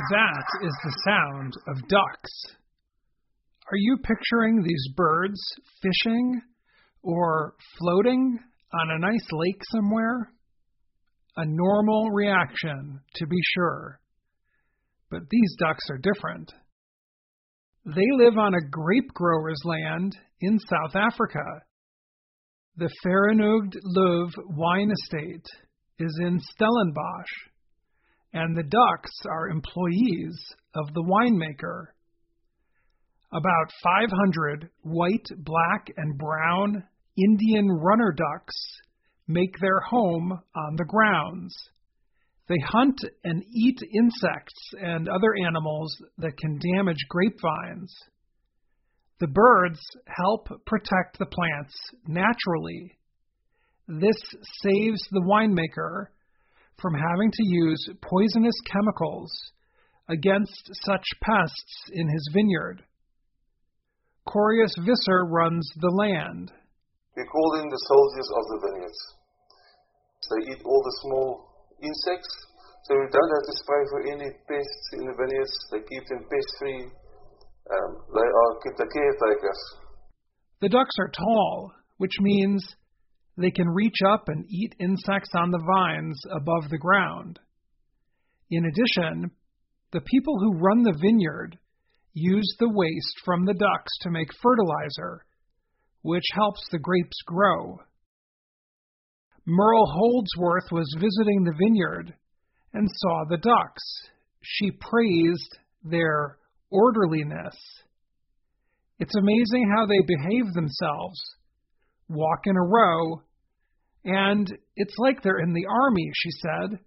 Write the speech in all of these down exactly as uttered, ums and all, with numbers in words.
That is the sound of ducks. Are you picturing these birds fishing or floating on a nice lake somewhere? A normal reaction, to be sure. But these ducks are different. They live on a grape grower's land in South Africa. The Vergenoegd Löw wine estate is in Stellenbosch, and the ducks are employees of the winemaker. About five hundred white, black, and brown Indian runner ducks make their home on the grounds. They hunt and eat insects and other animals that can damage grapevines. The birds help protect the plants naturally. This saves the winemaker from having to use poisonous chemicals against such pests in his vineyard. Corius Visser runs the land. We call them the soldiers of the vineyards. They eat all the small insects, so we don't have to spray for any pests in the vineyards. They keep them pest-free. Um, they are the caretakers. The ducks are tall, which means they can reach up and eat insects on the vines above the ground. In addition, the people who run the vineyard use the waste from the ducks to make fertilizer, which helps the grapes grow. Merle Holdsworth was visiting the vineyard and saw the ducks. She praised their orderliness. It's amazing how they behave themselves, walk in a row, and it's like they're in the army, she said.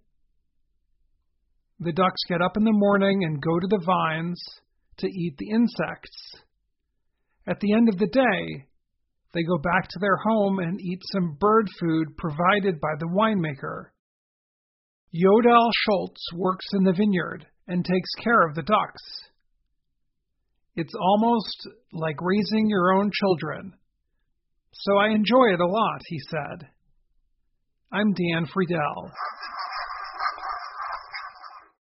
The ducks get up in the morning and go to the vines to eat the insects. At the end of the day, they go back to their home and eat some bird food provided by the winemaker. Jodel Schultz works in the vineyard and takes care of the ducks. It's almost like raising your own children, so I enjoy it a lot, he said. I'm Dan Friedel.